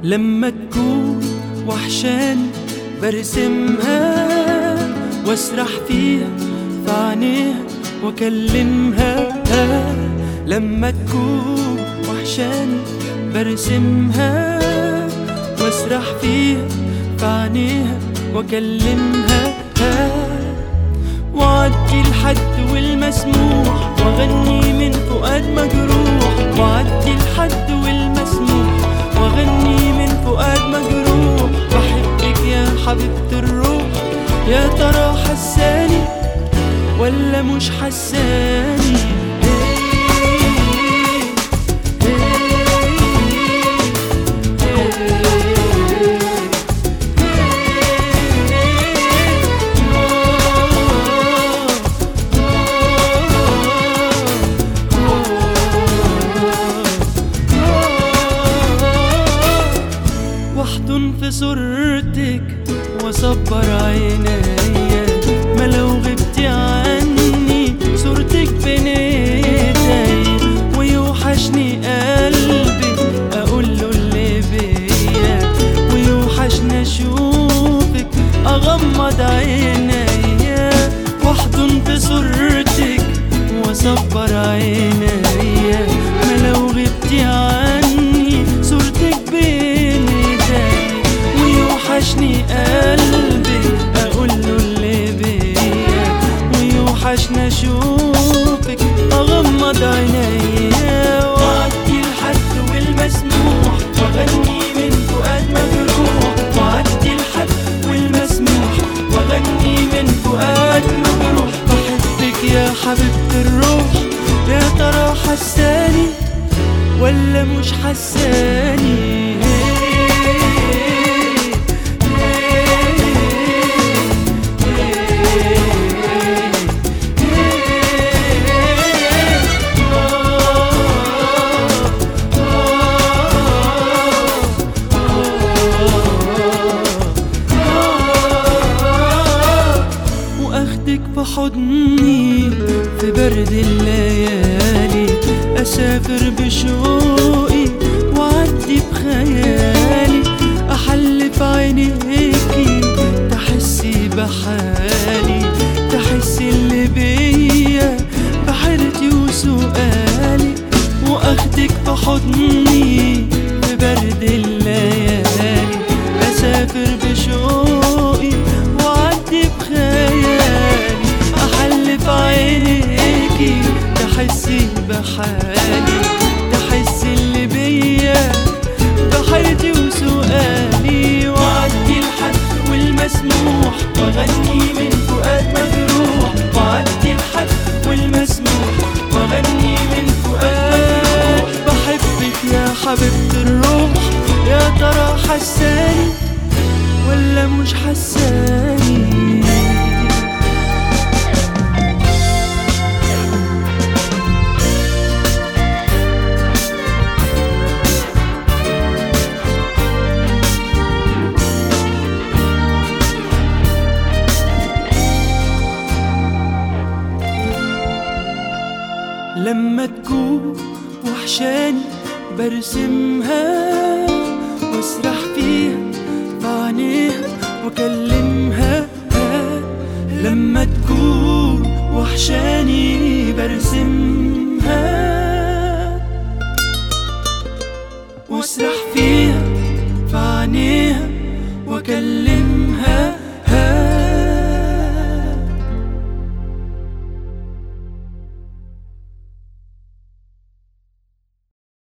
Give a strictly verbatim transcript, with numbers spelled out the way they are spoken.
لما تكون وحشاني برسمها واسرح فيها في عينيها واكلمها. لما تكون وحشاني برسمها واسرح فيها في عينيها واكلمها. وعدي الحد والمسموح واغني من فؤاد مجروح. وعدي الحد والمسموح واغني من فؤاد مجروح. بحبك يا حبيبة الروح، يا ترى حساني ولا مش حساني؟ واحضن في صورتك واصبر عينيا، ما لو غبتي عني صورتك بين ايدي. ويوحشني قلبي اقوله اللي بيا، ويوحشني اشوفك اغمض عينيا. واحضن في صورتك واصبر عينيا، ما لو غبتي عني صورتك بين ايدي. ويوحشني قلبي اقوله اللي بيا، ويوحشني اشوفك اغمض عينيا. وعدي الحد والمسموح واغني من فؤاد مجروح. وعدي الحد والمسموح واغني من فؤاد مجروح. بحبك يا حبيبة الروح، يا ترى حساني ولا مش حساني؟ واخدك في حضني في برد الليالي، اسافر بشوقي وعدي بخيالي. احلف عينيكي تحسي بحالي، تحسي اللي بيا بحيرتي وسؤالي. واخدك في حضني في برد الليالي، اسافر بشوقي وعدي بخيالي. احلف عينيكي تحسي بحالي، تحسي اللي بيا بحيرتي وسؤالي. وعدي الحد والمسموح واغني من فؤاد مجروح. وعدي الحد والمسموح واغني من فؤاد مجروح. بحبك يا حبيبة الروح، يا ترى حساني ولا مش حساني؟ لما تكون وحشاني برسمها واسرح فيها في عينيها واكلمها. لما تكون وحشاني برسمها واسرح فيها في عينيها واكلمها.